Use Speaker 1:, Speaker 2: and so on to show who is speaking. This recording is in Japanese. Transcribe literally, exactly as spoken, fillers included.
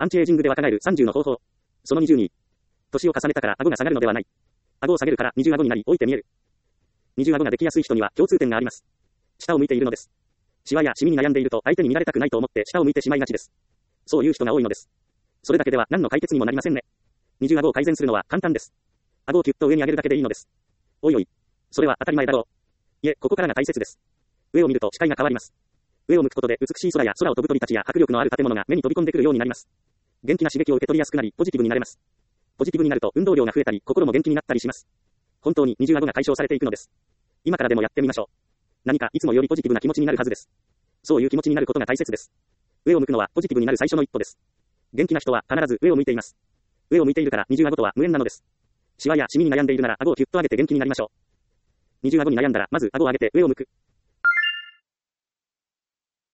Speaker 1: アンチエイジングで若返るさんじゅうの方法。そのにじゅうに。年を重ねたから顎が下がるのではない。顎を下げるから二重顎になり、老いて見える。二重顎ができやすい人には共通点があります。下を向いているのです。シワやシミに悩んでいると相手に見られたくないと思って下を向いてしまいがちです。そういう人が多いのです。それだけでは何の解決にもなりませんね。二重顎を改善するのは簡単です。顎をキュッと上に上げるだけでいいのです。おいおい。それは当たり前だろう。いえ、ここからが大切です。上を見ると視界が変わります。上を向くことで美しい空や空を飛ぶ鳥たちや迫力のある建物が目に飛び込んでくるようになります。元気な刺激を受け取りやすくなり、ポジティブになれます。ポジティブになると運動量が増えたり、心も元気になったりします。本当に二重顎が解消されていくのです。今からでもやってみましょう。何かいつもよりポジティブな気持ちになるはずです。そういう気持ちになることが大切です。上を向くのはポジティブになる最初の一歩です。元気な人は必ず上を向いています。上を向いているから二重顎とは無縁なのです。シワやシミに悩んでいるなら顎をキュッと上げて元気になりましょう。二重顎に悩んだらまず顎を上げて上を向く。